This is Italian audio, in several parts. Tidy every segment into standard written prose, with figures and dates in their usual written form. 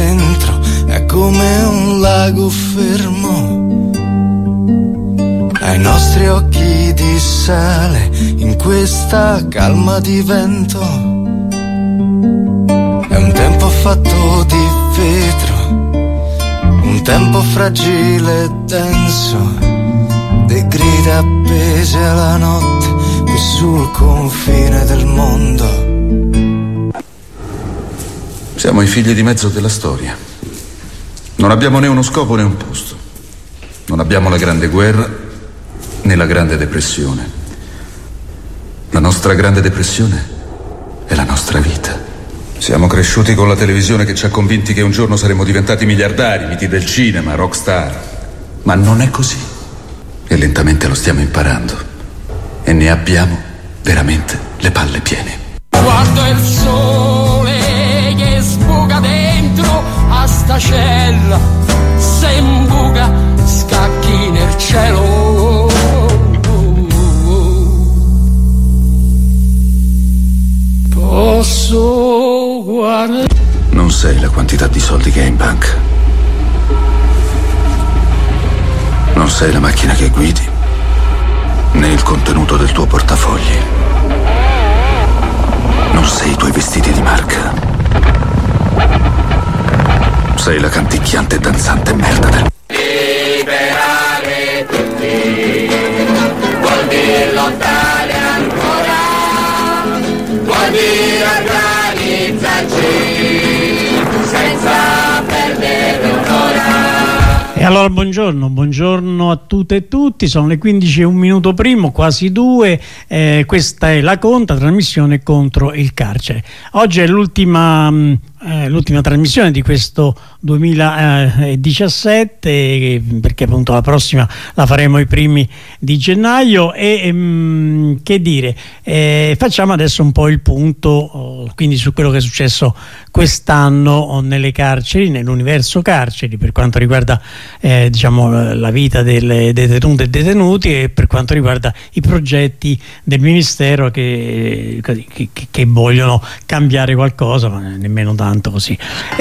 dentro è come un lago fermo, ai nostri occhi di sale in questa calma di vento. È un tempo fatto di vetro, un tempo fragile e denso, le grida appese alla notte qui sul confine del mondo. Siamo i figli di mezzo della storia. Non abbiamo né uno scopo né un posto. Non abbiamo la grande guerra né la grande depressione. La nostra grande depressione è la nostra vita. Siamo cresciuti con la televisione che ci ha convinti che un giorno saremmo diventati miliardari, miti del cinema, rockstar. Ma non è così. E lentamente lo stiamo imparando. E ne abbiamo veramente le palle piene. Guardo il sole che sbuca dentro a sta cella, se imbuca scacchi nel cielo. Posso guardare. Non sai la quantità di soldi che hai in banca. Non sai la macchina che guidi, né il contenuto del tuo portafogli. Non sei i tuoi vestiti di marca. Sei la canticchiante e danzante merda del... Liberare tutti vuol dire lottare ancora, vuol dire organizzarci senza perdere un'ora. E allora buongiorno a tutte e tutti, sono le 15 e un minuto primo, quasi 2, questa è la Conta, trasmissione contro il carcere. Oggi è l'ultima trasmissione di questo 2017, perché appunto la prossima la faremo i primi di gennaio e che dire, facciamo adesso un po' il punto quindi su quello che è successo quest'anno nelle carceri, nell'universo carceri, per quanto riguarda diciamo la vita delle detenute e detenuti e per quanto riguarda i progetti del Ministero che vogliono cambiare qualcosa, ma nemmeno tanto così.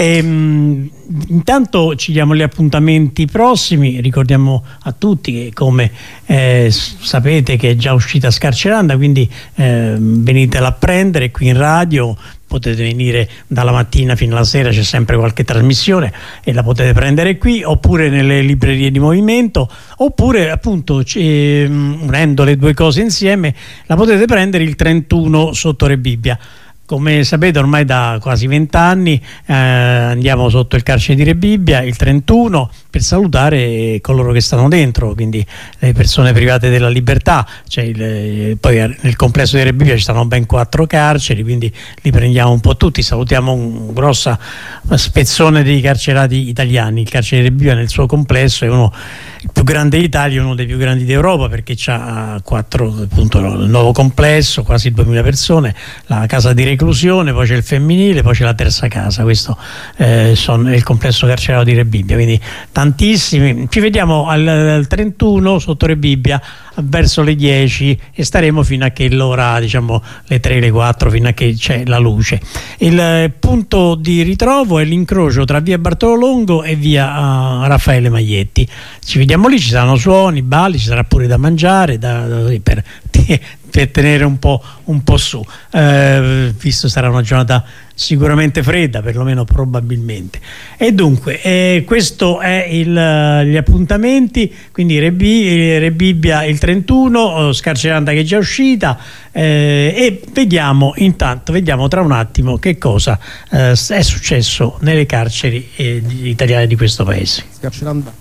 Intanto ci diamo gli appuntamenti prossimi, ricordiamo a tutti che come sapete che è già uscita Scarceranda, quindi venitela a prendere qui in radio. Potete venire dalla mattina fino alla sera, c'è sempre qualche trasmissione e la potete prendere qui oppure nelle librerie di movimento, oppure appunto unendo le due cose insieme la potete prendere il 31 sotto Rebibbia. Come sapete ormai da quasi 20 anni andiamo sotto il carcere di Rebibbia il 31 per salutare coloro che stanno dentro, quindi le persone private della libertà. Poi nel complesso di Rebibbia ci stanno ben 4 carceri, quindi li prendiamo un po' tutti, salutiamo un grosso spezzone dei carcerati italiani. Il carcere di Rebibbia nel suo complesso è il più grande d'Italia, uno dei più grandi d'Europa, perché c'ha 4, appunto, il nuovo complesso, quasi 2000 persone, la casa di reclusione, poi c'è il femminile, poi c'è la terza casa. Questo è il complesso carcerario di Rebibbia, quindi tantissimi. Ci vediamo al 31 sotto Rebibbia verso le 10 e staremo fino a che l'ora, diciamo le 3, le 4, fino a che c'è la luce. Il punto di ritrovo è l'incrocio tra via Bartolo Longo e via Raffaele Maglietti. Ci vediamo lì, ci saranno suoni, balli, ci sarà pure da mangiare per tenere un po' su, visto sarà una giornata sicuramente fredda, perlomeno probabilmente. E dunque questo è gli appuntamenti, quindi Rebibbia il 31, Scarceranda che è già uscita, e vediamo tra un attimo che cosa è successo nelle carceri italiane di questo paese. Scarceranda.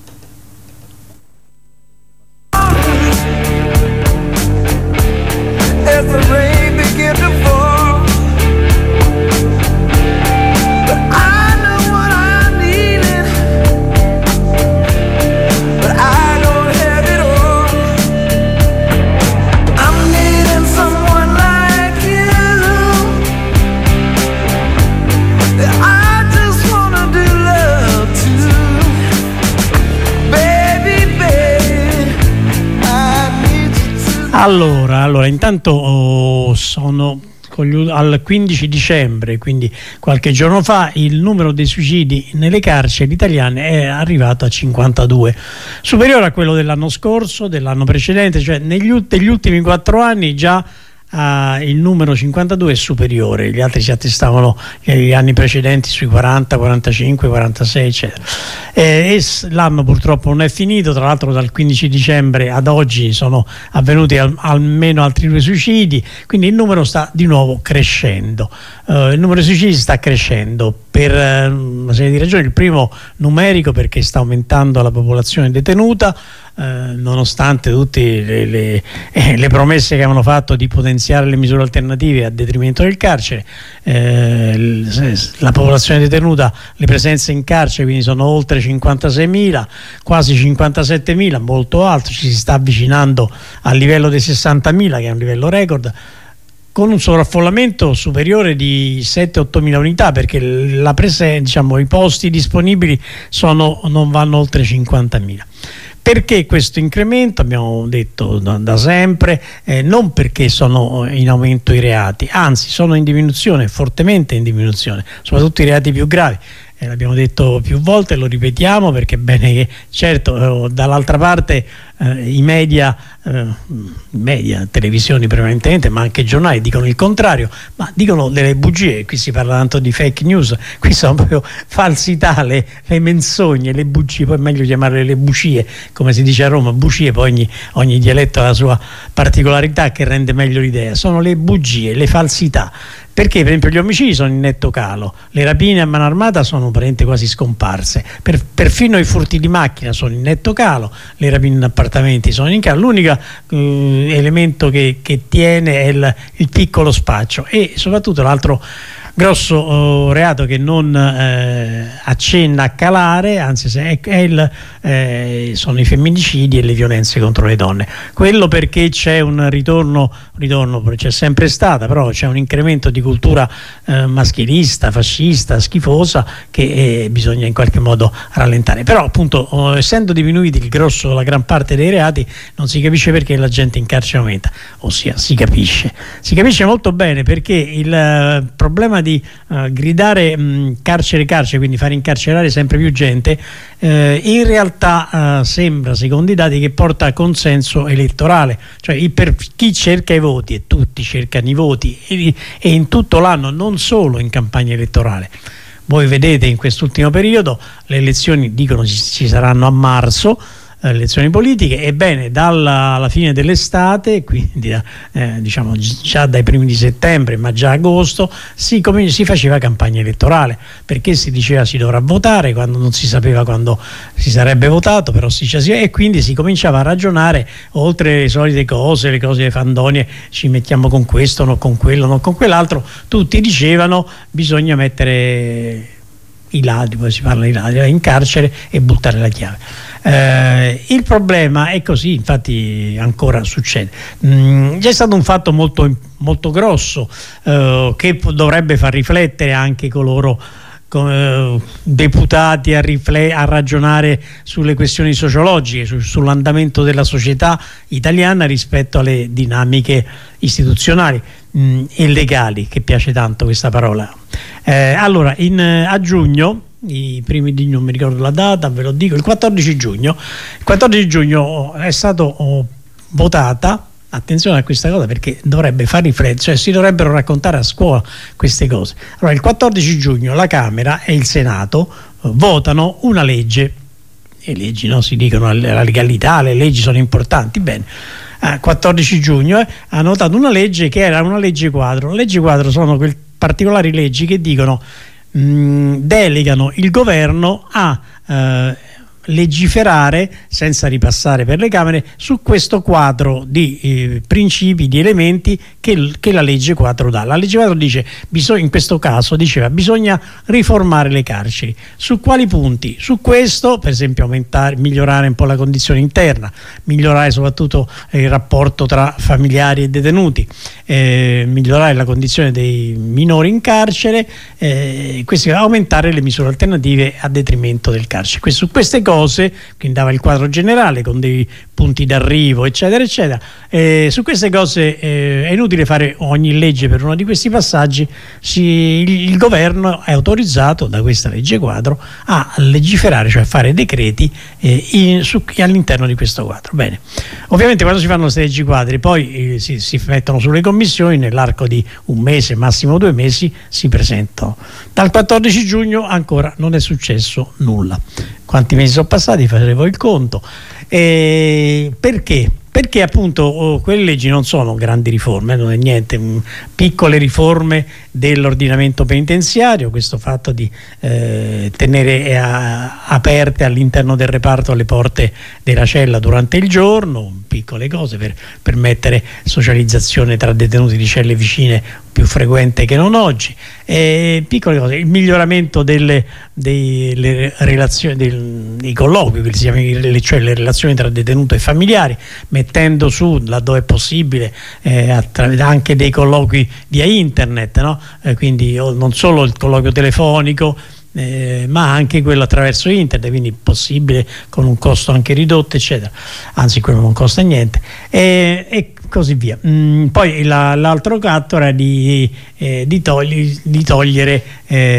As the rain began to fall, but I know what I needed, but I don't have it all. I'm needing someone like you. I just wanna do love too, baby, baby. I need you to. Allora, intanto sono al 15 dicembre, quindi qualche giorno fa, il numero dei suicidi nelle carceri italiane è arrivato a 52, superiore a quello dell'anno scorso, dell'anno precedente, cioè negli ultimi 4 anni già il numero 52 è superiore, gli altri si attestavano negli anni precedenti sui 40, 45, 46 eccetera. E l'anno purtroppo non è finito, tra l'altro dal 15 dicembre ad oggi sono avvenuti almeno altri 2 suicidi, quindi il numero sta di nuovo crescendo. Il numero di suicidi sta crescendo per una serie di ragioni. Il primo, numerico, perché sta aumentando la popolazione detenuta, nonostante tutte le promesse che avevano fatto di potenziare le misure alternative a detrimento del carcere. La popolazione detenuta, le presenze in carcere quindi sono oltre 56.000, quasi 57.000, molto alto, ci si sta avvicinando al livello dei 60.000, che è un livello record, con un sovraffollamento superiore di 7-8.000 unità, perché i posti disponibili non vanno oltre 50.000. Perché questo incremento? Abbiamo detto da sempre, non perché sono in aumento i reati, anzi sono in diminuzione, fortemente in diminuzione, soprattutto i reati più gravi. L'abbiamo detto più volte, lo ripetiamo, perché è bene che, certo, dall'altra parte i media, televisioni prevalentemente, ma anche giornali dicono il contrario, ma dicono delle bugie. Qui si parla tanto di fake news, qui sono proprio falsità, le menzogne, le bugie, poi è meglio chiamarle le bucie, come si dice a Roma, bucie, poi ogni dialetto ha la sua particolarità che rende meglio l'idea. Sono le bugie, le falsità. Perché per esempio gli omicidi sono in netto calo, le rapine a mano armata sono praticamente quasi scomparse, perfino i furti di macchina sono in netto calo, le rapine in appartamenti sono in calo, l'unico elemento che tiene è il piccolo spaccio. E soprattutto l'altro grosso reato che non accenna a calare, anzi sono i femminicidi e le violenze contro le donne. Quello perché c'è un ritorno c'è sempre stata, però c'è un incremento di cultura maschilista, fascista, schifosa, che bisogna in qualche modo rallentare. Però appunto, essendo diminuiti la gran parte dei reati, non si capisce perché la gente in carcere aumenta. Ossia, si capisce molto bene, perché il problema di gridare carcere, quindi fare incarcerare sempre più gente, in realtà sembra, secondo i dati, che porta consenso elettorale, cioè per chi cerca i voti, e tutti cercano i voti, e in tutto l'anno, non solo in campagna elettorale. Voi vedete in quest'ultimo periodo le elezioni, dicono ci saranno a marzo, elezioni politiche. Ebbene, dalla fine dell'estate, quindi diciamo già dai primi di settembre, ma già agosto, si faceva campagna elettorale, perché si diceva si dovrà votare, quando non si sapeva quando si sarebbe votato, però e quindi si cominciava a ragionare oltre le solite cose, le cose fandonie, ci mettiamo con questo, non con quello, non con quell'altro. Tutti dicevano bisogna mettere i ladri, poi si parla di ladri, in carcere e buttare la chiave. Il problema è così, infatti ancora succede. C'è stato un fatto molto, molto grosso che dovrebbe far riflettere anche coloro deputati a ragionare sulle questioni sociologiche, sull'andamento della società italiana rispetto alle dinamiche istituzionali e legali, che piace tanto questa parola. Allora, a giugno, i primi di non mi ricordo la data, ve lo dico, il 14 giugno è stato votata, attenzione a questa cosa perché dovrebbe far riflettere, cioè si dovrebbero raccontare a scuola queste cose. Allora, il 14 giugno la Camera e il Senato votano una legge, e leggi, no? Si dicono la legalità, le leggi sono importanti, bene. 14 giugno hanno votato una legge che era una legge quadro. Le leggi quadro sono quelle particolari leggi che dicono delegano il governo a legiferare senza ripassare per le Camere su questo quadro di principi, di elementi che la legge quadro dà. La legge quadro dice, in questo caso diceva, bisogna riformare le carceri. Su quali punti? Su questo, per esempio, migliorare un po' la condizione interna, migliorare soprattutto il rapporto tra familiari e detenuti, migliorare la condizione dei minori in carcere, aumentare le misure alternative a detrimento del carcere. Su queste cose cose, quindi dava il quadro generale con dei punti d'arrivo, eccetera, eccetera. Su queste cose è inutile fare ogni legge per uno di questi passaggi. Il governo è autorizzato da questa legge quadro a legiferare, cioè a fare decreti all'interno di questo quadro. Bene, ovviamente quando si fanno queste leggi quadri poi si mettono sulle commissioni, nell'arco di un mese, massimo 2 mesi si presentano. Dal 14 giugno ancora non è successo nulla. Quanti mesi sono passati? Facevo il conto. Perché? Perché appunto quelle leggi non sono grandi riforme, non è niente, piccole riforme dell'ordinamento penitenziario, questo fatto di tenere aperte all'interno del reparto le porte della cella durante il giorno, piccole cose per permettere socializzazione tra detenuti di celle vicine più frequente che non oggi, piccole cose, il miglioramento delle relazioni, dei colloqui, che si chiamano, cioè le relazioni tra detenuto e familiari, mettendo su, laddove è possibile, anche dei colloqui via internet, no? Quindi non solo il colloquio telefonico, ma anche quello attraverso internet, quindi possibile con un costo anche ridotto, eccetera, anzi quello non costa niente, e così via. Poi l'altro catto era di togliere,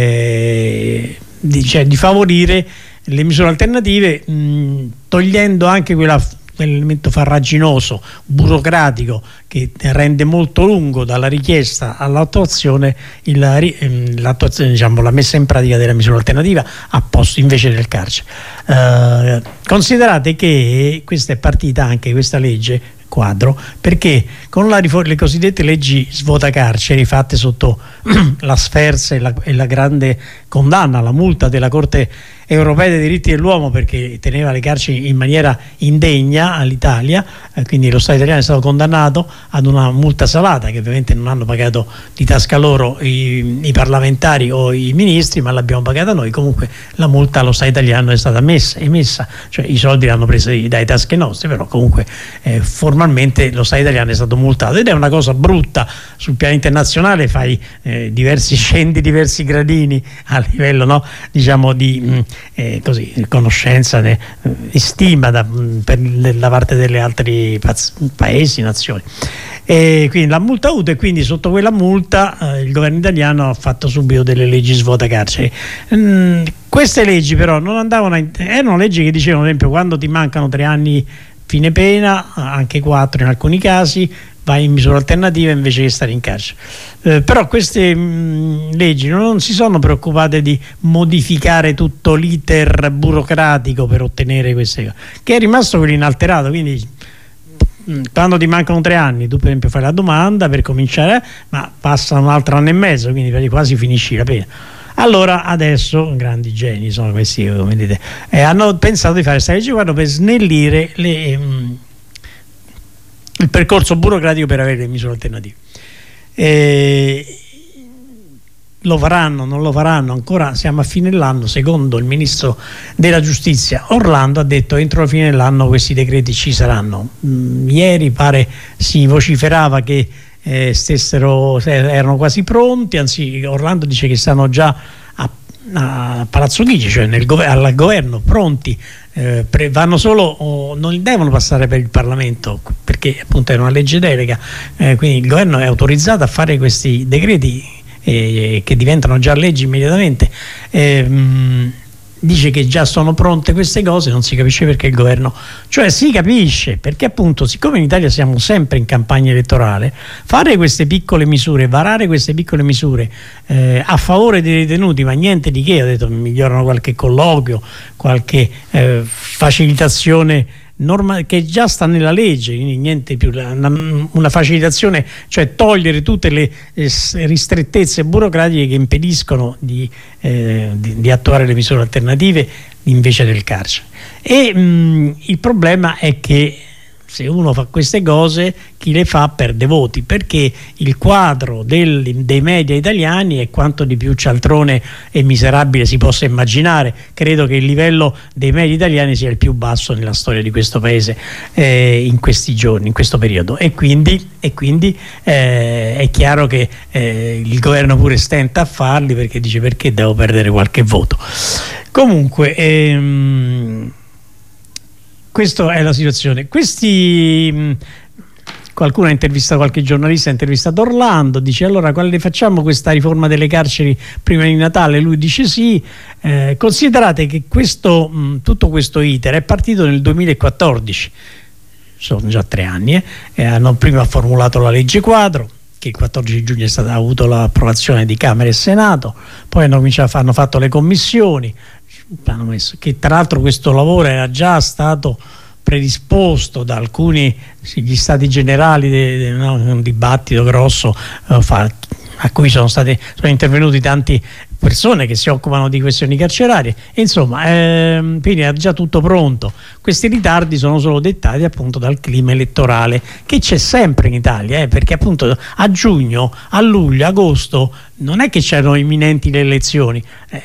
di favorire le misure alternative, togliendo anche quell'elemento farraginoso, burocratico, che rende molto lungo dalla richiesta all'attuazione diciamo, la messa in pratica della misura alternativa a posto invece del carcere. Considerate che questa è partita anche questa legge quadro perché con le cosiddette leggi svuota carceri fatte sotto la sferza e la grande condanna, la multa della Corte europea dei diritti dell'uomo, perché teneva le carceri in maniera indegna all'Italia, quindi lo Stato italiano è stato condannato ad una multa salata che ovviamente non hanno pagato di tasca loro i parlamentari o i ministri, ma l'abbiamo pagata noi. Comunque la multa allo Stato italiano è stata emessa, cioè i soldi li hanno presi dai tasche nostre, però comunque formalmente lo Stato italiano è stato multato, ed è una cosa brutta sul piano internazionale. Scendi diversi gradini a livello, no, diciamo di così, conoscenza e stima da parte delle altri paesi, nazioni. Quindi la multa avuta, e quindi sotto quella multa il governo italiano ha fatto subito delle leggi svuota carceri. Queste leggi però non andavano erano leggi che dicevano, ad esempio, quando ti mancano 3 anni fine pena, anche 4 in alcuni casi, vai in misura alternativa invece che stare in carcere. Però queste leggi non si sono preoccupate di modificare tutto l'iter burocratico per ottenere queste cose, che è rimasto quello inalterato. Quindi quando ti mancano 3 anni, tu per esempio fai la domanda per cominciare, ma passa un altro anno e mezzo, quindi quasi finisci la pena. Allora adesso, grandi geni sono questi, come dite, hanno pensato di fare questa legge quadro per snellire il percorso burocratico per avere le misure alternative. Lo faranno, non lo faranno, ancora siamo a fine dell'anno. Secondo il ministro della giustizia Orlando ha detto entro la fine dell'anno questi decreti ci saranno. Ieri pare si vociferava che erano quasi pronti, anzi Orlando dice che stanno già a Palazzo Chigi, cioè al governo, pronti, vanno solo, non devono passare per il Parlamento perché appunto è una legge delega, quindi il governo è autorizzato a fare questi decreti che diventano già leggi immediatamente. Dice che già sono pronte queste cose, non si capisce perché il governo, cioè si capisce perché appunto, siccome in Italia siamo sempre in campagna elettorale, fare queste piccole misure, varare queste piccole misure a favore dei detenuti, ma niente di che, ho detto, migliorano qualche colloquio, qualche facilitazione che già sta nella legge, quindi niente più, una facilitazione, cioè togliere tutte le ristrettezze burocratiche che impediscono di attuare le misure alternative invece del carcere. E il problema è che se uno fa queste cose, chi le fa perde voti, perché il quadro dei media italiani è quanto di più cialtrone e miserabile si possa immaginare. Credo che il livello dei media italiani sia il più basso nella storia di questo paese in questi giorni, in questo periodo, e quindi è chiaro che il governo pure stenta a farli, perché dice: perché devo perdere qualche voto? Comunque questa è la situazione. Qualcuno ha intervistato, qualche giornalista ha intervistato Orlando, dice allora quale facciamo questa riforma delle carceri prima di Natale? Lui dice sì. Considerate che tutto questo iter è partito nel 2014, sono già 3 anni, hanno prima formulato la legge quadro, che il 14 giugno ha avuto l'approvazione di Camera e Senato, poi hanno fatto le commissioni, che tra l'altro questo lavoro era già stato predisposto da alcuni gli stati generali, un dibattito grosso a cui sono intervenuti tanti persone che si occupano di questioni carcerarie, e insomma quindi era già tutto pronto. Questi ritardi sono solo dettati appunto dal clima elettorale che c'è sempre in Italia, perché appunto a giugno, a luglio, agosto non è che c'erano imminenti le elezioni.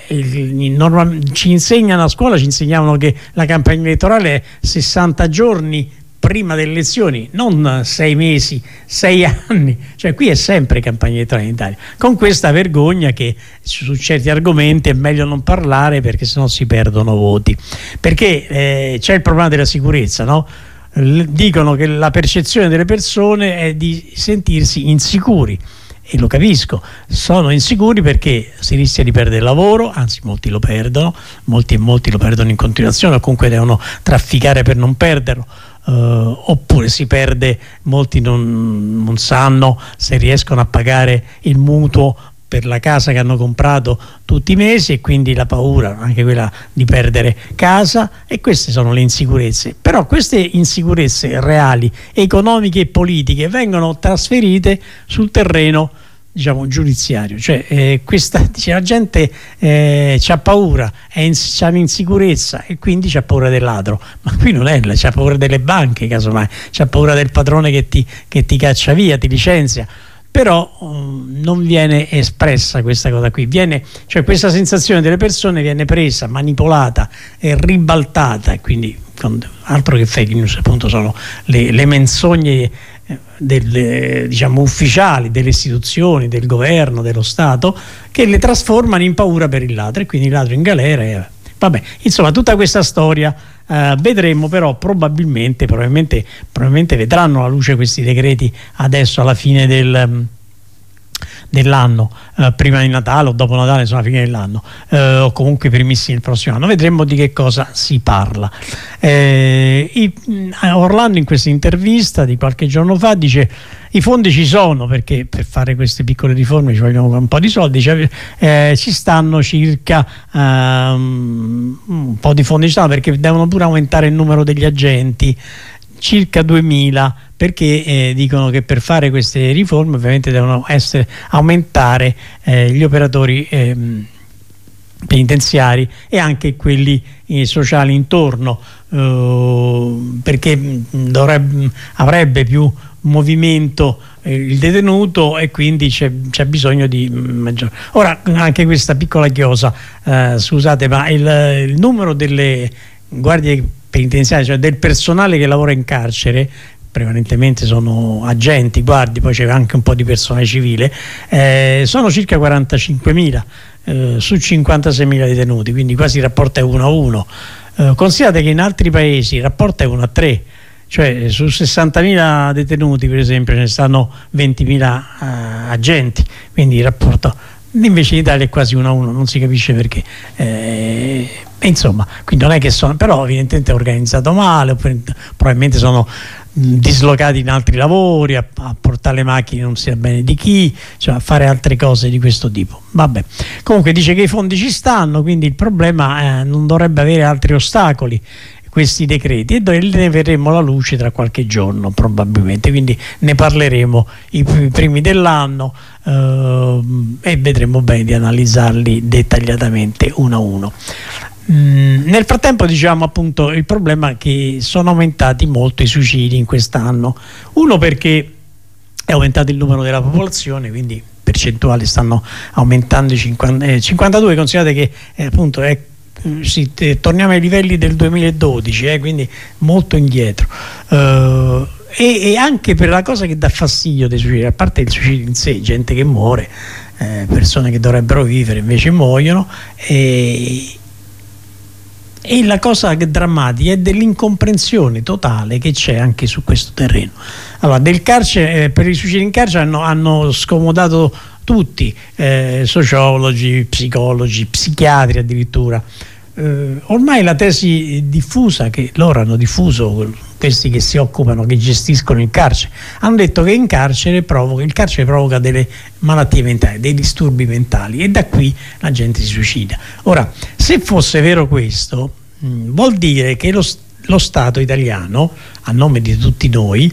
Ci insegnano a scuola, ci insegnavano che la campagna elettorale è 60 giorni prima delle elezioni, non 6 mesi, 6 anni, cioè qui è sempre campagna elettorale in Italia, con questa vergogna che su certi argomenti è meglio non parlare perché sennò si perdono voti, perché c'è il problema della sicurezza, no? Dicono che la percezione delle persone è di sentirsi insicuri, e lo capisco, sono insicuri perché si rischia di perdere il lavoro, anzi molti lo perdono, molti lo perdono in continuazione o comunque devono trafficare per non perderlo. Oppure si perde, molti non sanno se riescono a pagare il mutuo per la casa che hanno comprato tutti i mesi, e quindi la paura anche quella di perdere casa, e queste sono le insicurezze. Però queste insicurezze reali, economiche e politiche vengono trasferite sul terreno, diciamo, giudiziario, cioè la gente c'ha paura, c'ha un'insicurezza e quindi c'ha paura del ladro, ma qui non è, c'ha paura delle banche, casomai c'ha paura del padrone che ti caccia via, ti licenzia. Però non viene espressa questa cosa qui, cioè questa sensazione delle persone viene presa, manipolata e ribaltata, e quindi altro che fake news, appunto sono le menzogne diciamo ufficiali delle istituzioni, del governo, dello Stato, che le trasformano in paura per il ladro, e quindi il ladro in galera. Vabbè, insomma, tutta questa storia vedremo, però probabilmente vedranno la luce questi decreti adesso alla fine dell'anno, prima di Natale o dopo Natale, insomma, fine dell'anno, o comunque primissimi del prossimo anno. Vedremo di che cosa si parla. Orlando in questa intervista di qualche giorno fa dice: i fondi ci sono, perché per fare queste piccole riforme ci vogliono un po' di soldi, ci stanno circa un po' di fondi ci stanno, perché devono pure aumentare il numero degli agenti, circa 2000, perché dicono che per fare queste riforme ovviamente devono aumentare gli operatori penitenziari e anche quelli sociali intorno, perché avrebbe più movimento il detenuto, e quindi c'è bisogno di maggiore. Ora, anche questa piccola chiosa, scusate, ma il numero delle guardie penitenziarie, cioè del personale che lavora in carcere, prevalentemente sono agenti, guardi, poi c'è anche un po' di personale civile, sono circa 45.000 su 56.000 detenuti, quindi quasi il rapporto è 1 a 1. Considerate che in altri paesi il rapporto è 1 a 3, cioè su 60.000 detenuti per esempio ce ne stanno 20.000 agenti, quindi il rapporto invece in Italia è quasi 1 a 1, non si capisce perché. Insomma, quindi non è che sono, però evidentemente è organizzato male, probabilmente sono dislocati in altri lavori, a portare le macchine non si sa bene di chi, cioè a fare altre cose di questo tipo. Vabbè, comunque dice che i fondi ci stanno, quindi il problema non dovrebbe avere altri ostacoli questi decreti, e ne vedremo la luce tra qualche giorno probabilmente, quindi ne parleremo i primi dell'anno e vedremo bene di analizzarli dettagliatamente uno a uno. Nel frattempo, diciamo, appunto, il problema è che sono aumentati molto i suicidi in quest'anno. Uno, perché è aumentato il numero della popolazione, quindi percentuali stanno aumentando, 52, considerate che appunto torniamo ai livelli del 2012, quindi molto indietro, e anche per la cosa che dà fastidio dei suicidi, a parte il suicidio in sé, gente che muore, persone che dovrebbero vivere invece muoiono, E la cosa drammatica è dell'incomprensione totale che c'è anche su questo terreno. Allora, del carcere, per i suicidi in carcere hanno scomodato tutti, sociologi, psicologi, psichiatri addirittura. Ormai la tesi diffusa che loro hanno diffuso, questi che si occupano, che gestiscono il carcere, hanno detto che il carcere provoca delle malattie mentali, dei disturbi mentali, e da qui la gente si suicida. Ora, se fosse vero questo, vuol dire che lo Stato italiano, a nome di tutti noi,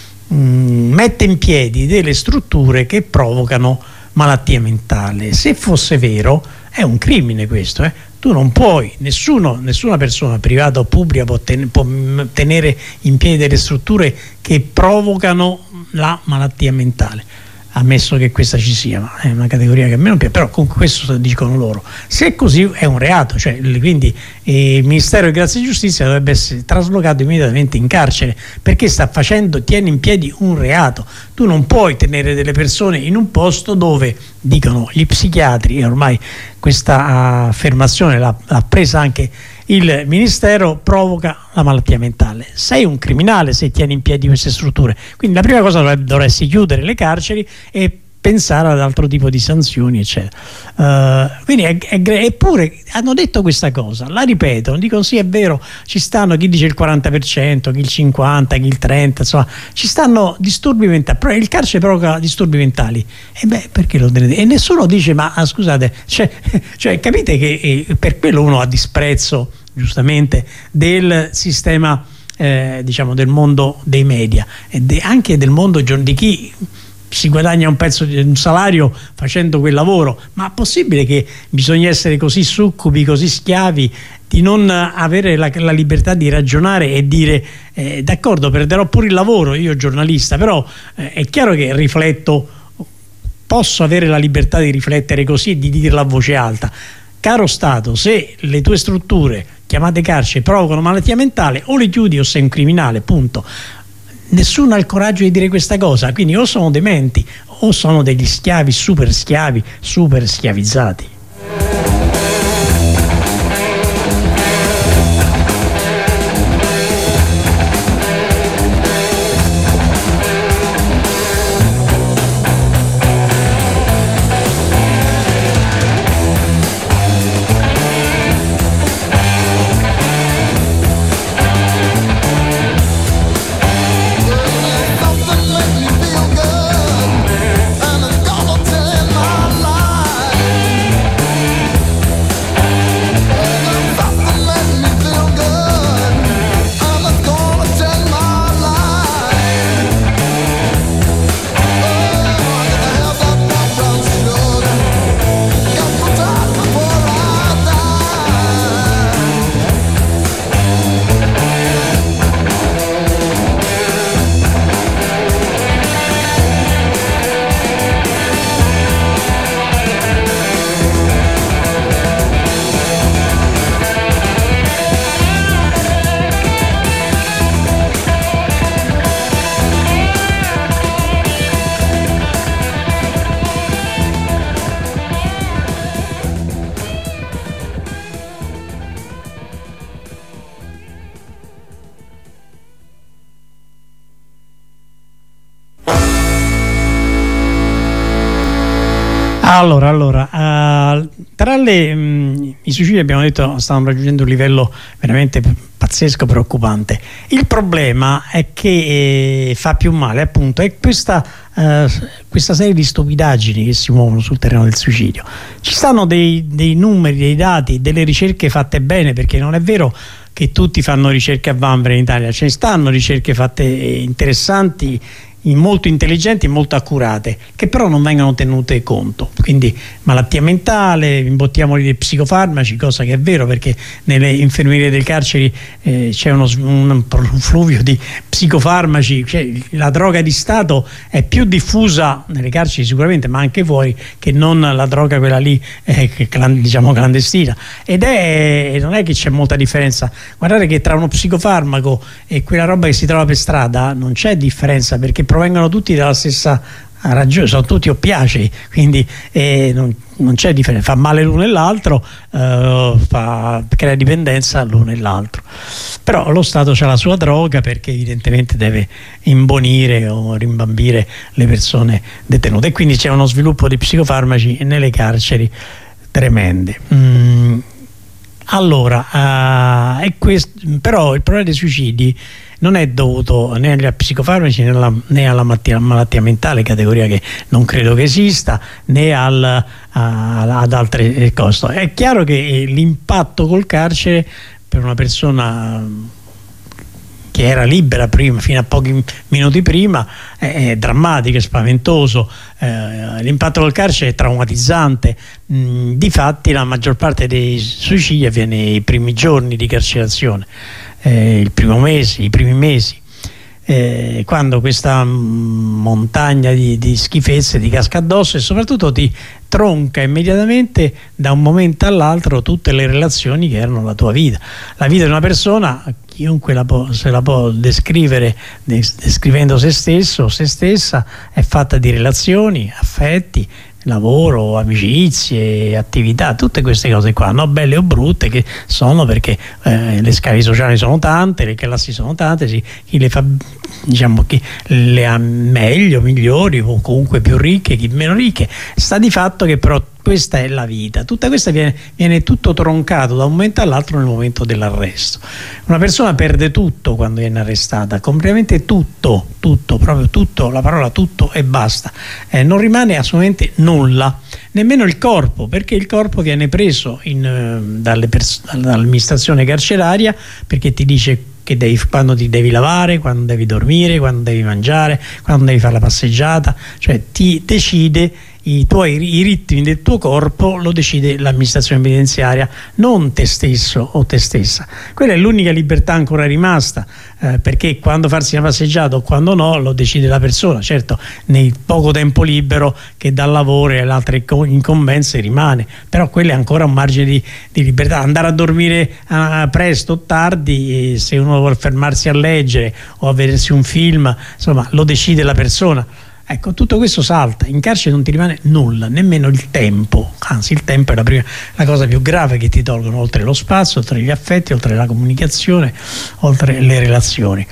mette in piedi delle strutture che provocano malattia mentale. Se fosse vero, è un crimine questo, Tu non puoi, nessuna persona privata o pubblica può tenere in piedi delle strutture che provocano la malattia mentale, ammesso che questa ci sia, ma è una categoria che a me non piace, però con questo dicono loro. Se è così è un reato, quindi il Ministero di Grazia e Giustizia dovrebbe essere traslocato immediatamente in carcere, perché tiene in piedi un reato. Tu non puoi tenere delle persone in un posto dove, dicono gli psichiatri, e ormai questa affermazione l'ha presa anche il Ministero, provoca la malattia mentale. Sei un criminale se tieni in piedi queste strutture. Quindi la prima cosa dovresti chiudere le carceri e pensare ad altro tipo di sanzioni, eccetera. Quindi eppure hanno detto questa cosa, la ripetono, dicono sì, è vero, ci stanno chi dice il 40%, chi il 50%, chi il 30%, insomma ci stanno disturbi mentali, però il carcere provoca disturbi mentali, e perché lo tenete? E nessuno dice ma scusate, capite che per quello uno ha disprezzo giustamente del sistema del mondo dei media e anche del mondo di chi si guadagna un pezzo di un salario facendo quel lavoro. Ma è possibile che bisogna essere così succubi, così schiavi di non avere la libertà di ragionare e dire d'accordo, perderò pure il lavoro io giornalista, però è chiaro che posso avere la libertà di riflettere così e di dirla a voce alta. Caro Stato, se le tue strutture chiamate carcere provocano malattia mentale, o le chiudi o sei un criminale, punto. Nessuno ha il coraggio di dire questa cosa, quindi o sono dementi o sono degli schiavi, super schiavizzati. Allora, tra i suicidi abbiamo detto stanno raggiungendo un livello veramente pazzesco, preoccupante. Il problema è che fa più male, appunto, è questa serie di stupidaggini che si muovono sul terreno del suicidio. Ci stanno dei numeri, dei dati, delle ricerche fatte bene, perché non è vero che tutti fanno ricerche a vanvera in Italia, ce ne stanno ricerche fatte interessanti, molto intelligenti e molto accurate, che però non vengono tenute conto. Quindi malattia mentale, imbottiamoli dei psicofarmaci, cosa che è vero, perché nelle infermerie del carceri c'è un fluvio di psicofarmaci, la droga di Stato è più diffusa nelle carceri sicuramente, ma anche fuori, che non la droga quella lì clandestina, non è che c'è molta differenza. Guardate che tra uno psicofarmaco e quella roba che si trova per strada non c'è differenza, perché provengono tutti dalla stessa ha ragione, sono tutti oppiacei, quindi non c'è differenza, fa male l'uno e l'altro, crea dipendenza l'uno e l'altro. Però lo Stato c'ha la sua droga, perché evidentemente deve imbonire o rimbambire le persone detenute, e quindi c'è uno sviluppo di psicofarmaci nelle carceri tremende. Allora, però il problema dei suicidi non è dovuto né agli psicofarmaci né alla malattia mentale, categoria che non credo che esista, né ad altre cose. È chiaro che l'impatto col carcere per una persona che era libera prima, fino a pochi minuti prima, è drammatico, è spaventoso. L'impatto col carcere è traumatizzante. Difatti la maggior parte dei suicidi avviene i primi giorni di carcerazione, i primi mesi, quando questa montagna di schifezze ti casca addosso, e soprattutto ti tronca immediatamente da un momento all'altro tutte le relazioni che erano la tua vita. La vita di una persona, chiunque se la può descrivere descrivendo se stesso o se stessa, è fatta di relazioni, affetti, lavoro, amicizie, attività, tutte queste cose qua, no? Belle o brutte, che sono perché le scale sociali sono tante, le classi sono tante, chi le fa, diciamo, chi le ha meglio, migliori, o comunque più ricche, chi meno ricche. Sta di fatto che però questa è la vita, tutta questa viene tutto troncato da un momento all'altro nel momento dell'arresto. Una persona perde tutto quando viene arrestata, completamente tutto, proprio tutto, la parola tutto e basta, non rimane assolutamente nulla, nemmeno il corpo, perché il corpo viene preso dall'amministrazione carceraria, perché ti dice che quando ti devi lavare, quando devi dormire, quando devi mangiare, quando devi fare la passeggiata, cioè ti decide i ritmi del tuo corpo, lo decide l'amministrazione penitenziaria, non te stesso o te stessa. Quella è l'unica libertà ancora rimasta, perché quando farsi una passeggiata o quando no lo decide la persona. Certo, nel poco tempo libero che dal lavoro e alle altre incombenze rimane, però quello è ancora un margine di libertà. Andare a dormire presto o tardi, se uno vuole fermarsi a leggere o a vedersi un film, insomma, lo decide la persona. Ecco, tutto questo salta. In carcere non ti rimane nulla, nemmeno il tempo, anzi il tempo è la cosa più grave che ti tolgono, oltre lo spazio, oltre gli affetti, oltre la comunicazione, oltre le relazioni.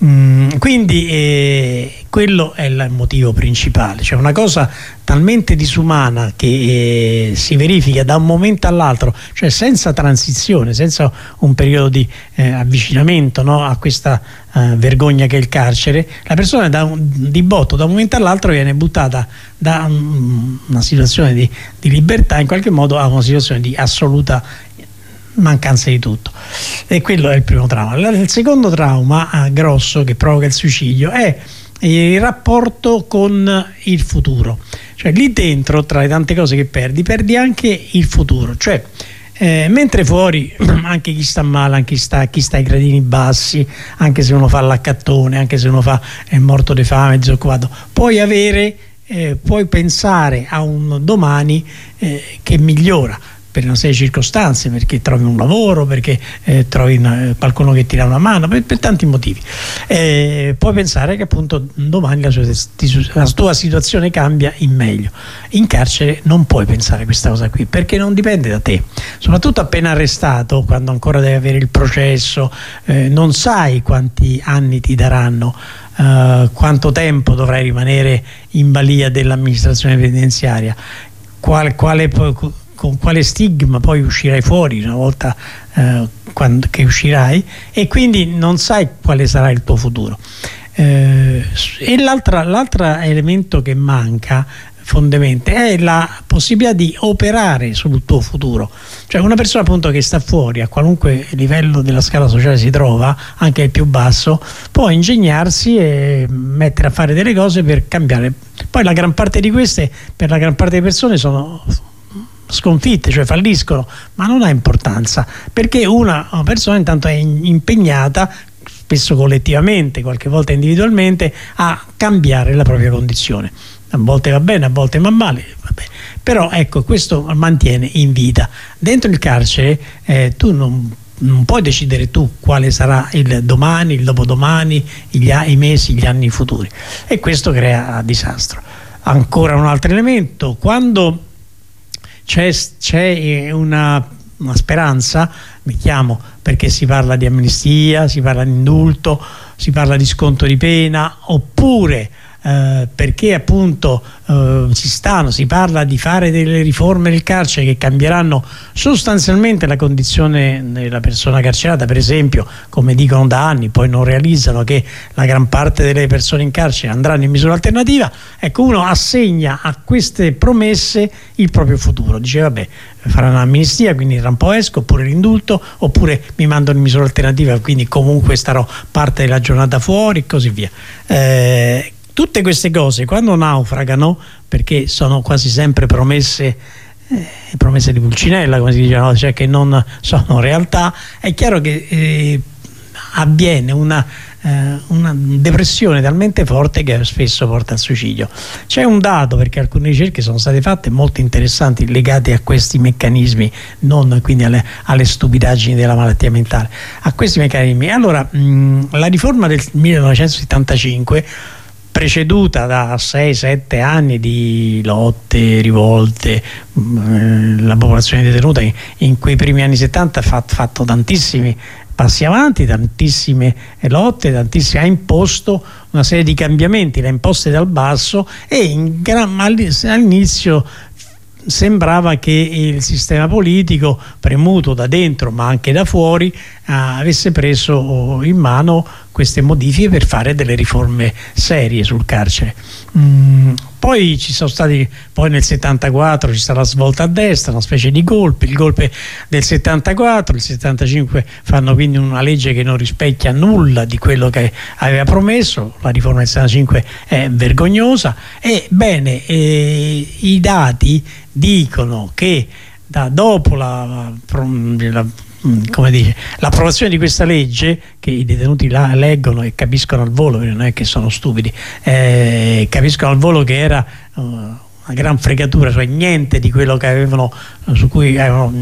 Quindi quello è il motivo principale, cioè una cosa talmente disumana che si verifica da un momento all'altro, cioè senza transizione, senza un periodo di avvicinamento, no, a questa vergogna che è il carcere. La persona di botto, da un momento all'altro, viene buttata da una situazione di libertà in qualche modo a una situazione di assoluta mancanza di tutto, e quello è il primo trauma. Il secondo trauma grosso che provoca il suicidio è il rapporto con il futuro, cioè lì dentro, tra le tante cose che perdi anche il futuro, cioè mentre fuori anche chi sta male, anche chi sta ai gradini bassi, anche se uno fa l'accattone, anche se uno è morto di fame, disoccupato, puoi pensare a un domani che migliora per una serie di circostanze, perché trovi un lavoro, perché trovi qualcuno che ti dà una mano, per tanti motivi. Puoi pensare che appunto domani la tua situazione cambia in meglio. In carcere non puoi pensare questa cosa qui, perché non dipende da te, soprattutto appena arrestato, quando ancora devi avere il processo, non sai quanti anni ti daranno, quanto tempo dovrai rimanere in balia dell'amministrazione penitenziaria, con quale stigma poi uscirai fuori una volta che uscirai, e quindi non sai quale sarà il tuo futuro. E l'altro elemento che manca fondamentalmente è la possibilità di operare sul tuo futuro, cioè una persona appunto che sta fuori, a qualunque livello della scala sociale si trova, anche il più basso, può ingegnarsi e mettere a fare delle cose per cambiare. Poi la gran parte di queste, per la gran parte delle persone, sono sconfitte, cioè falliscono, ma non ha importanza, perché una persona intanto è impegnata, spesso collettivamente, qualche volta individualmente, a cambiare la propria condizione. A volte va bene, a volte va male, vabbè. Però ecco, questo mantiene in vita. Dentro il carcere tu non puoi decidere tu quale sarà il domani, il dopodomani, i mesi, gli anni futuri, e questo crea disastro. Ancora un altro elemento: quando c'è una speranza, mettiamo, perché si parla di amnistia, si parla di indulto, si parla di sconto di pena, oppure perché appunto si parla di fare delle riforme del carcere che cambieranno sostanzialmente la condizione della persona carcerata, per esempio, come dicono da anni, poi non realizzano che la gran parte delle persone in carcere andranno in misura alternativa. Ecco, uno assegna a queste promesse il proprio futuro, dice vabbè, faranno l'amnistia, quindi tra un po' esco, oppure l'indulto, oppure mi mandano in misura alternativa, quindi comunque starò parte della giornata fuori e così via. Tutte queste cose, quando naufragano, perché sono quasi sempre promesse di Pulcinella, come si dice, no? Cioè che non sono realtà, è chiaro che avviene una depressione talmente forte che spesso porta al suicidio. C'è un dato, perché alcune ricerche sono state fatte molto interessanti legate a questi meccanismi, non quindi alle stupidaggini della malattia mentale, a questi meccanismi. Allora, la riforma del 1975, preceduta da 6-7 anni di lotte, rivolte, la popolazione detenuta in quei primi anni 70 ha fatto tantissimi passi avanti, tantissime lotte, ha imposto una serie di cambiamenti, le ha imposte dal basso, e all'inizio sembrava che il sistema politico, premuto da dentro ma anche da fuori, avesse preso in mano queste modifiche per fare delle riforme serie sul carcere. Poi ci sono stati, poi nel 74 ci sta la svolta a destra, una specie di golpe, il golpe del 74, il 75 fanno quindi una legge che non rispecchia nulla di quello che aveva promesso, la riforma del 75 è vergognosa. E bene, i dati dicono che dopo l'approvazione di questa legge, che i detenuti la leggono e capiscono al volo, perché non è che sono stupidi, capiscono al volo che era una gran fregatura, cioè niente di quello che avevano, su cui avevano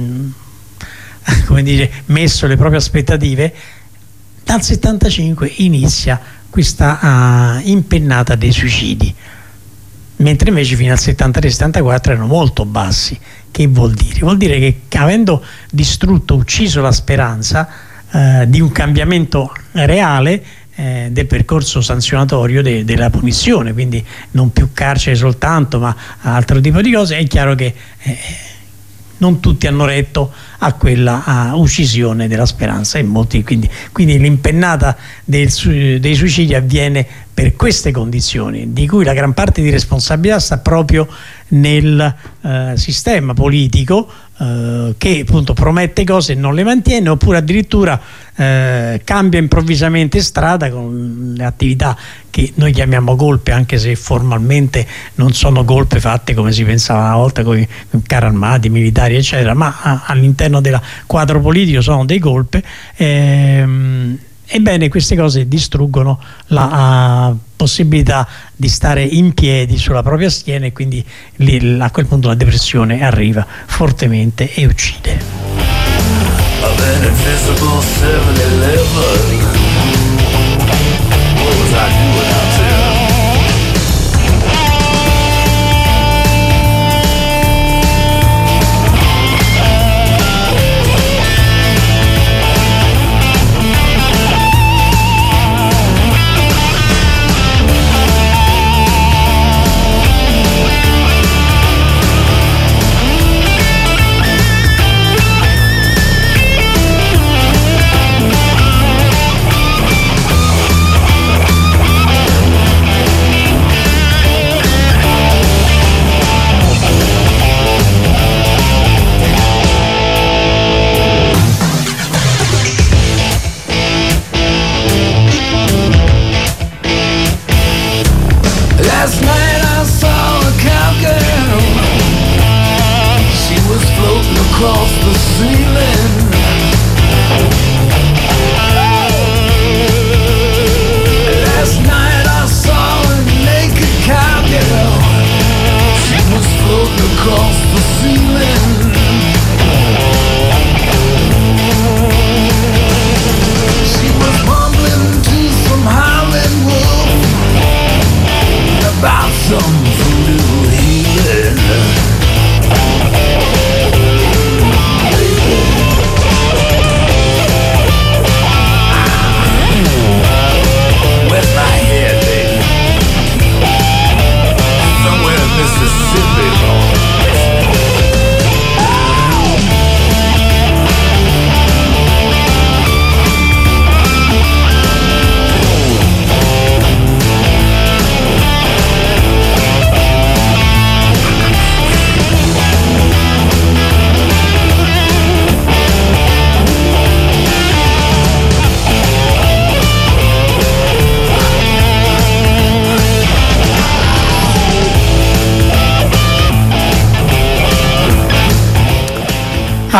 messo le proprie aspettative. Dal 75 inizia questa impennata dei suicidi, mentre invece fino al 73-74 erano molto bassi. Che vuol dire? Vuol dire che, avendo ucciso la speranza di un cambiamento reale del percorso sanzionatorio della punizione, quindi non più carcere soltanto ma altro tipo di cose, è chiaro che non tutti hanno retto a quella uccisione della speranza, e molti, quindi l'impennata dei suicidi avviene per queste condizioni, di cui la gran parte di responsabilità sta proprio nel sistema politico, che appunto promette cose e non le mantiene, oppure addirittura cambia improvvisamente strada con le attività che noi chiamiamo golpe, anche se formalmente non sono golpe fatte come si pensava una volta con i carri armati, militari eccetera, ma all'interno del quadro politico sono dei golpe. Ebbene, queste cose distruggono la possibilità di stare in piedi sulla propria schiena, e quindi a quel punto la depressione arriva fortemente e uccide.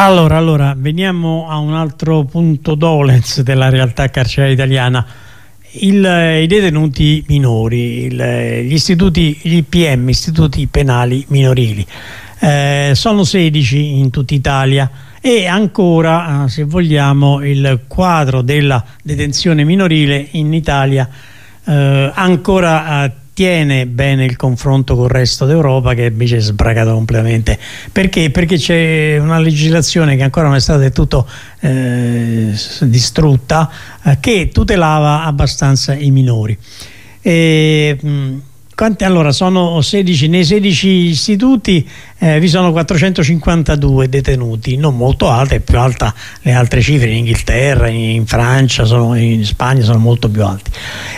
Allora, veniamo a un altro punto dolens della realtà carceraria italiana. I detenuti minori, gli IPM, istituti penali minorili, sono 16 in tutta Italia e ancora, se vogliamo, il quadro della detenzione minorile in Italia ancora tiene bene il confronto col resto d'Europa, che invece è sbragato completamente. Perché? Perché c'è una legislazione che ancora non è stata del tutto distrutta, che tutelava abbastanza i minori. Allora, sono 16, nei 16 istituti vi sono 452 detenuti, non molto alta, è più alta le altre cifre in Inghilterra, in Francia, in Spagna sono molto più alti.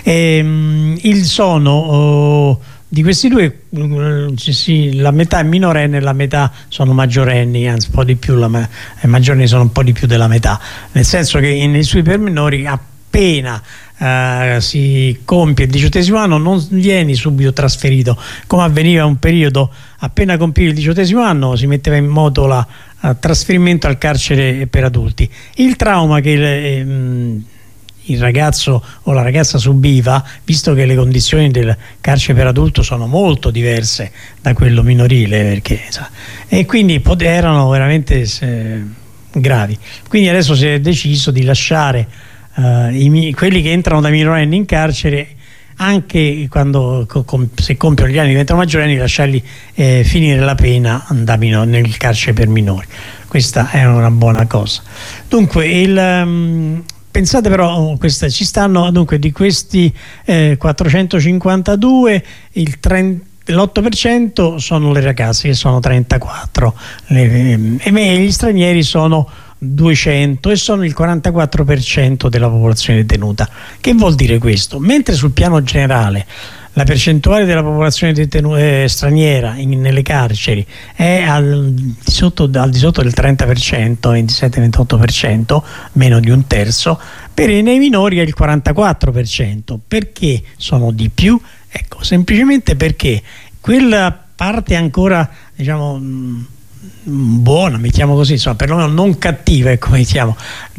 Di questi due la metà è minorenne e la metà sono maggiorenni, anzi un po' di più, i maggiorenni sono un po' di più della metà, nel senso che nei suoi per minori appena si compie il 18° anno non vieni subito trasferito, come avveniva un periodo. Appena compivi il 18° anno si metteva in moto il trasferimento al carcere per adulti. Il trauma che il ragazzo o la ragazza subiva, visto che le condizioni del carcere per adulto sono molto diverse da quello minorile, e quindi erano veramente gravi. Quindi adesso si è deciso di lasciare quelli che entrano da minorenni in carcere, anche quando se compiono gli anni diventano maggiorenni, lasciarli finire la pena nel carcere per minori. Questa è una buona cosa. Dunque pensate però, ci stanno dunque di questi 452 l'8% sono le ragazze, che sono 34, e gli stranieri sono 200 e sono il 44% della popolazione detenuta. Che vuol dire questo? Mentre sul piano generale la percentuale della popolazione straniera nelle carceri è al di sotto del 30%, 27-28%, meno di un terzo, nei minori è il 44%. Perché sono di più? Ecco, semplicemente perché quella parte ancora, diciamo, buona, mettiamo così, insomma, perlomeno non cattiva, ecco, mettiamo,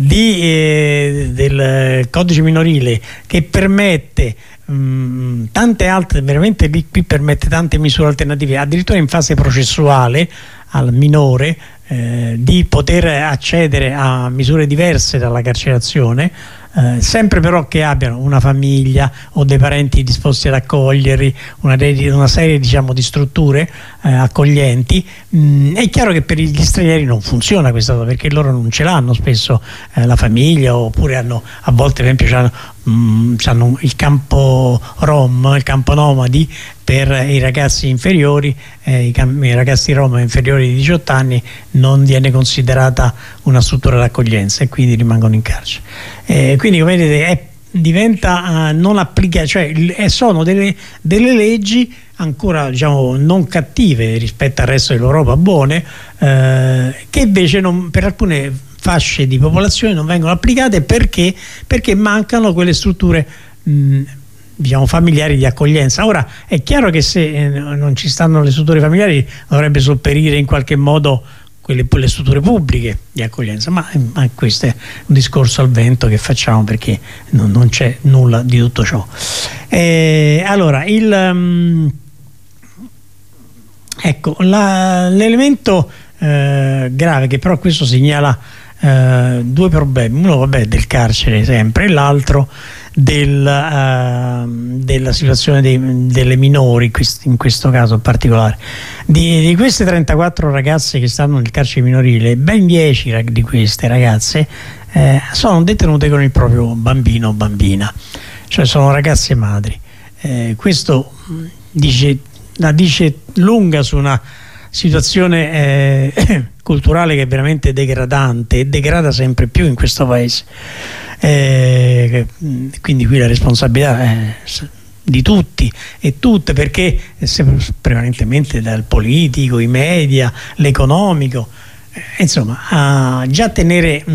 del codice minorile, che permette tante altre, veramente qui permette tante misure alternative, addirittura in fase processuale al minore, di poter accedere a misure diverse dalla carcerazione, sempre però che abbiano una famiglia o dei parenti disposti ad accoglierli, una serie, diciamo, di strutture accoglienti. È chiaro che per gli stranieri non funziona questa cosa, perché loro non ce l'hanno spesso la famiglia, oppure a volte per esempio hanno il campo rom, il campo nomadi per i ragazzi inferiori, i ragazzi rom inferiori di 18 anni non viene considerata una struttura d'accoglienza e quindi rimangono in carcere. Quindi, come vedete, diventa non applicabile, cioè sono delle leggi ancora, diciamo, non cattive rispetto al resto dell'Europa, buone, che invece per alcune fasce di popolazione non vengono applicate perché mancano quelle strutture diciamo familiari di accoglienza. Ora è chiaro che se non ci stanno le strutture familiari dovrebbe sopperire in qualche modo le strutture pubbliche di accoglienza, ma questo è un discorso al vento che facciamo, perché non c'è nulla di tutto ciò. Allora ecco, l'elemento grave, che però questo segnala due problemi: uno, vabbè, del carcere sempre, e l'altro della situazione delle minori, in questo caso in particolare. Di queste 34 ragazze che stanno nel carcere minorile, ben 10 di queste ragazze sono detenute con il proprio bambino o bambina, cioè sono ragazze madri. Questo la dice lunga su una situazione culturale che è veramente degradante e degrada sempre più in questo paese. Quindi qui la responsabilità è di tutti e tutte, perché prevalentemente dal politico, i media, l'economico, insomma, già tenere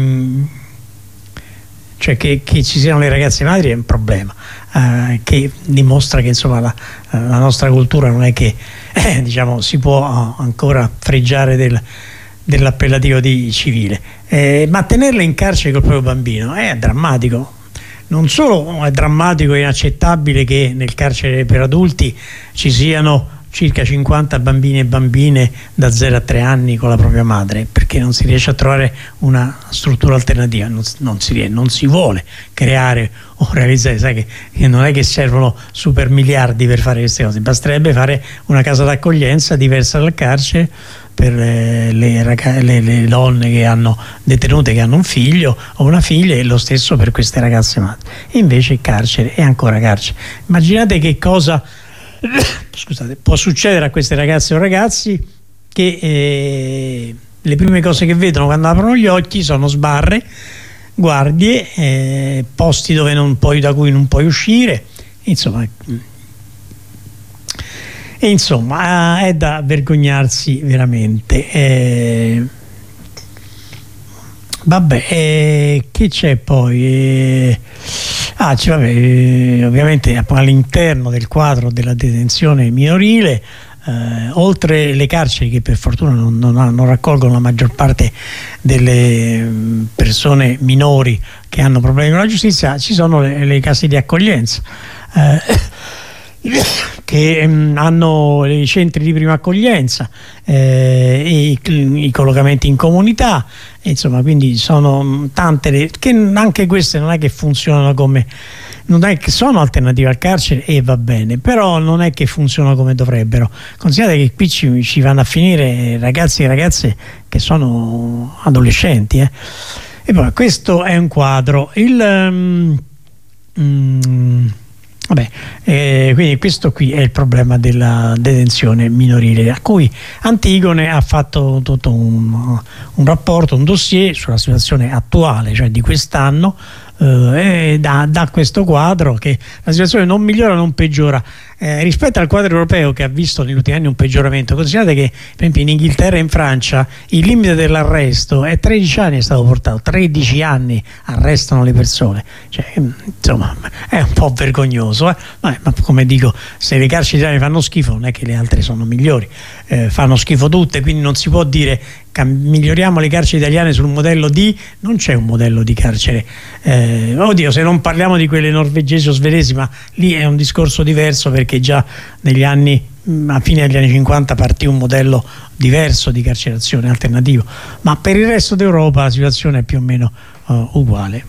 cioè che ci siano le ragazze madri è un problema, che dimostra che, insomma, la nostra cultura non è che diciamo si può ancora fregiare dell'appellativo di civile, ma tenerla in carcere col proprio bambino è drammatico. Non solo è drammatico e inaccettabile che nel carcere per adulti ci siano circa 50 bambini e bambine da 0 a 3 anni con la propria madre, perché non si riesce a trovare una struttura alternativa, non si vuole creare o realizzare, sai che non è che servono super miliardi per fare queste cose, basterebbe fare una casa d'accoglienza diversa dal carcere per le donne che hanno detenute che hanno un figlio o una figlia, e lo stesso per queste ragazze madri. E invece carcere e ancora carcere. Immaginate che cosa può succedere a queste ragazze o ragazzi che le prime cose che vedono quando aprono gli occhi sono sbarre, guardie, posti da cui non puoi uscire, insomma è da vergognarsi veramente. Che c'è poi? Ovviamente all'interno del quadro della detenzione minorile, oltre le carceri che per fortuna non raccolgono la maggior parte delle persone minori che hanno problemi con la giustizia, ci sono le case di accoglienza che hanno i centri di prima accoglienza, i collocamenti in comunità, insomma, quindi sono tante che anche queste non è che funzionano come, non è che sono alternative al carcere, e va bene, però non è che funzionano come dovrebbero. Considerate che qui ci vanno a finire ragazzi e ragazze che sono adolescenti, e poi questo è un quadro. Quindi questo qui è il problema della detenzione minorile, a cui Antigone ha fatto tutto un rapporto, un dossier sulla situazione attuale, cioè di quest'anno, e da questo quadro che la situazione non migliora, non peggiora, rispetto al quadro europeo che ha visto negli ultimi anni un peggioramento. Considerate che per esempio in Inghilterra e in Francia il limite dell'arresto è 13 anni, è stato portato 13 anni arrestano le persone, cioè, insomma è un po' vergognoso, ma come dico, se le carceri italiane fanno schifo non è che le altre sono migliori, fanno schifo tutte, quindi non si può dire miglioriamo le carceri italiane sul modello di, non c'è un modello di carcere, oddio, se non parliamo di quelle norvegesi o svedesi, ma lì è un discorso diverso, perché già negli anni, a fine degli anni 50 partì un modello diverso di carcerazione alternativo, ma per il resto d'Europa la situazione è più o meno uguale.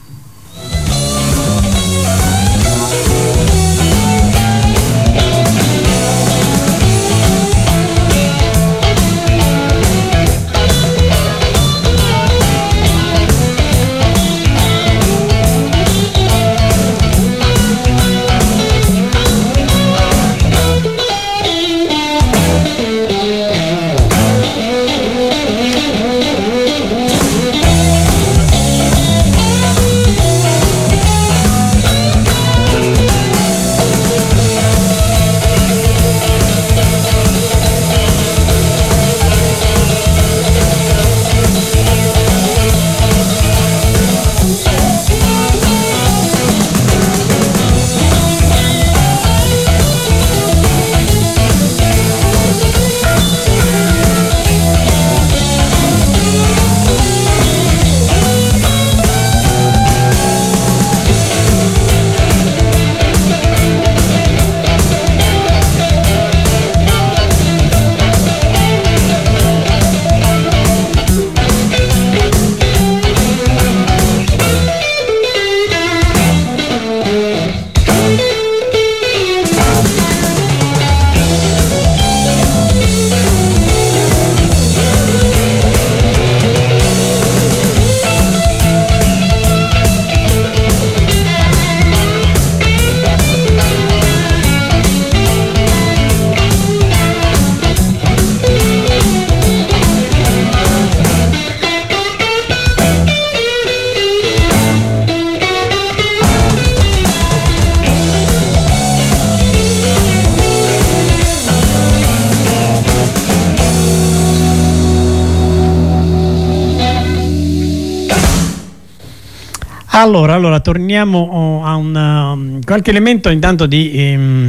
Allora torniamo a qualche elemento intanto di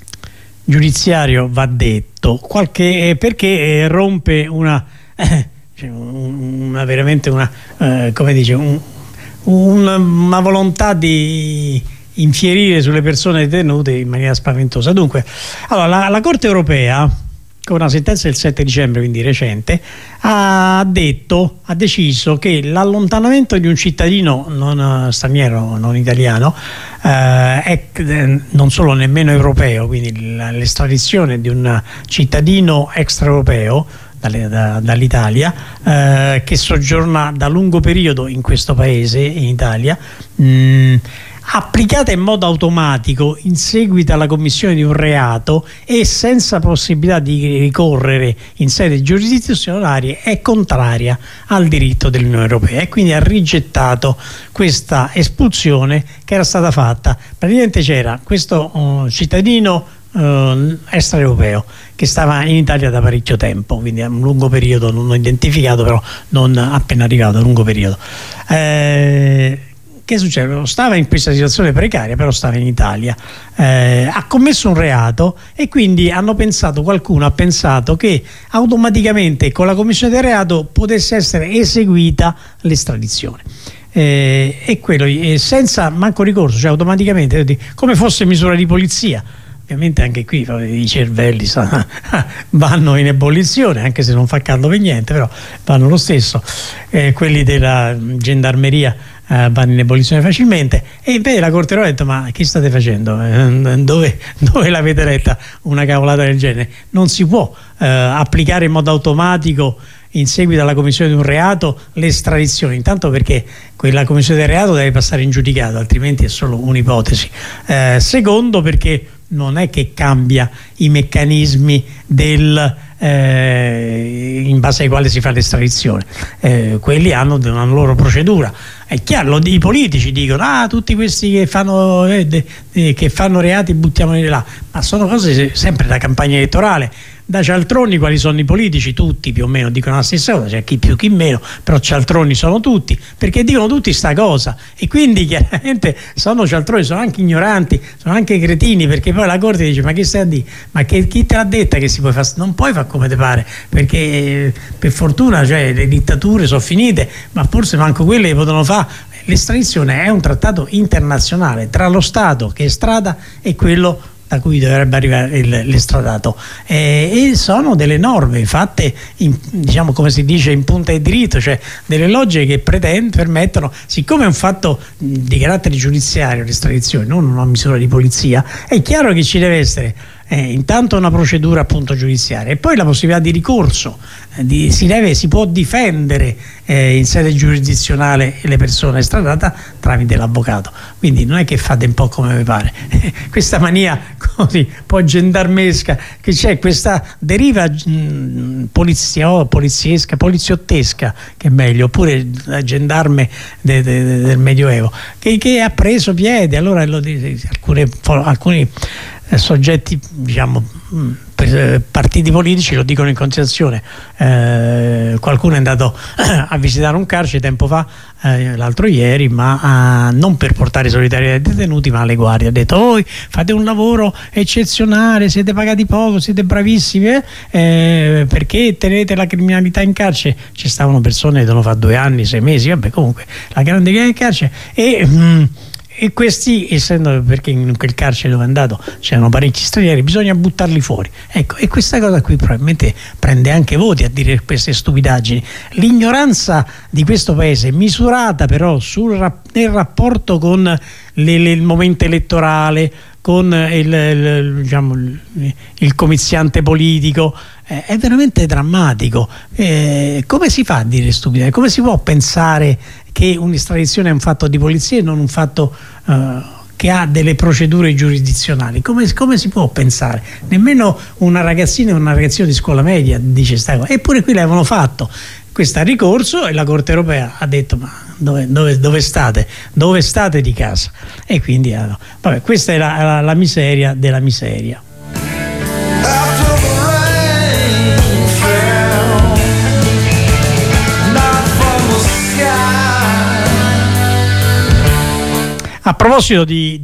giudiziario va detto, perché rompe una cioè veramente una come dice una volontà di infierire sulle persone detenute in maniera spaventosa. Dunque, allora, la Corte europea, con una sentenza del 7 dicembre, quindi recente, ha deciso che l'allontanamento di un cittadino non straniero, non italiano, non solo nemmeno europeo, quindi l'estradizione di un cittadino extraeuropeo dall'Italia che soggiorna da lungo periodo in questo paese, in Italia, applicata in modo automatico in seguito alla commissione di un reato e senza possibilità di ricorrere in sede giurisdizionale, è contraria al diritto dell'Unione Europea, e quindi ha rigettato questa espulsione che era stata fatta. Praticamente c'era questo cittadino extraeuropeo che stava in Italia da parecchio tempo, quindi a un lungo periodo, non identificato, però non appena arrivato, a lungo periodo. Che succede? Stava in questa situazione precaria, però stava in Italia, ha commesso un reato, e quindi qualcuno ha pensato che automaticamente con la commissione del reato potesse essere eseguita l'estradizione. E quello senza manco ricorso, cioè automaticamente, come fosse misura di polizia. Ovviamente anche qui i cervelli vanno in ebollizione, anche se non fa caldo per niente, però vanno lo stesso. Quelli della gendarmeria vanno in ebollizione facilmente, e invece la Corte ha detto: ma che state facendo? Dove l'avete letta una cavolata del genere? Non si può applicare in modo automatico, in seguito alla commissione di un reato, l'estradizione, intanto perché quella commissione del reato deve passare in giudicato, altrimenti è solo un'ipotesi. Secondo, perché non è che cambia i meccanismi in base ai quali si fa l'estradizione, quelli hanno una loro procedura. È chiaro, i politici dicono: tutti questi che fanno reati buttiamoli là, ma sono cose sempre da campagna elettorale. Da cialtroni quali sono i politici? Tutti più o meno dicono la stessa cosa, c'è chi più chi meno, però cialtroni sono tutti, perché dicono tutti sta cosa, e quindi chiaramente sono cialtroni, sono anche ignoranti, sono anche cretini, perché poi la Corte dice: ma che stai a dire? Ma chi te l'ha detta che si può fare? Non puoi fare come te pare, perché per fortuna, cioè, le dittature sono finite, ma forse manco quelle che potevano fare. L'estradizione è un trattato internazionale tra lo Stato che estrada e quello da cui dovrebbe arrivare l'estradato, e sono delle norme fatte diciamo, come si dice, in punta di diritto, cioè delle logiche che permettono, siccome è un fatto di carattere giudiziario l'estradizione, non una misura di polizia, è chiaro che ci deve essere intanto una procedura appunto giudiziaria, e poi la possibilità di ricorso, si può difendere in sede giurisdizionale le persone estradate tramite l'avvocato. Quindi non è che fate un po' come vi pare. Questa mania così un po' gendarmesca, che c'è questa deriva poliziottesca, che è meglio, oppure gendarme del Medioevo, che ha preso piede. Allora alcuni soggetti, diciamo, partiti politici lo dicono in continuazione. Qualcuno è andato a visitare un carcere tempo fa, l'altro ieri, ma non per portare solidarietà ai detenuti, ma alle guardie. Ha detto: voi fate un lavoro eccezionale, siete pagati poco, siete bravissimi, perché tenete la criminalità in carcere. Ci stavano persone che devono fare 2 anni, 6 mesi, vabbè, comunque la grande in carcere, e questi, essendo, perché in quel carcere dove è andato c'erano parecchi stranieri, bisogna buttarli fuori. Ecco, e questa cosa qui probabilmente prende anche voti a dire queste stupidaggini. L'ignoranza di questo paese, misurata però nel rapporto con il momento elettorale, con il comiziante politico, è veramente drammatico. Come si fa a dire stupidità? Come si può pensare che un'estradizione è un fatto di polizia e non un fatto che ha delle procedure giurisdizionali? Come si può pensare? Nemmeno una ragazzina o un ragazzino di scuola media dice sta cosa. Eppure qui l'avevano fatto questo ricorso, e la Corte europea ha detto: ma dove state? Dove state di casa? E quindi vabbè, questa è la miseria della miseria. A proposito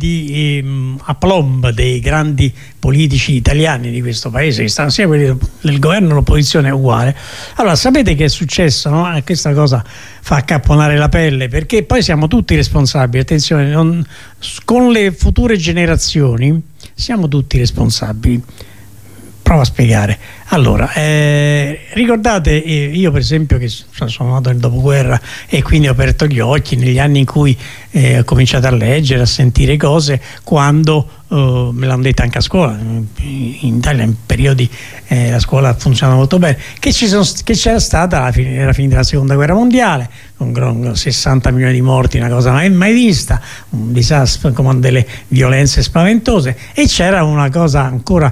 di aplomb dei grandi politici italiani di questo paese, che stanno sia quelli del governo che l'opposizione è uguale, allora sapete che è successo, no? Questa cosa fa accapponare la pelle, perché poi siamo tutti responsabili, attenzione, con le future generazioni siamo tutti responsabili. Provo a spiegare. Allora, ricordate, io per esempio che sono nato nel dopoguerra e quindi ho aperto gli occhi negli anni in cui ho cominciato a leggere, a sentire cose, quando me l'hanno detto anche a scuola, in Italia in periodi la scuola funziona molto bene, che c'era stata, era finita la seconda guerra mondiale, con 60 milioni di morti, una cosa mai vista, un disastro con delle violenze spaventose, e c'era una cosa ancora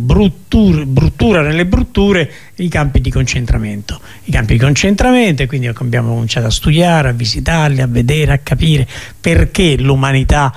bruttura nelle brutture, i campi di concentramento. I campi di concentramento, e quindi abbiamo cominciato a studiare, a visitarli, a vedere, a capire perché l'umanità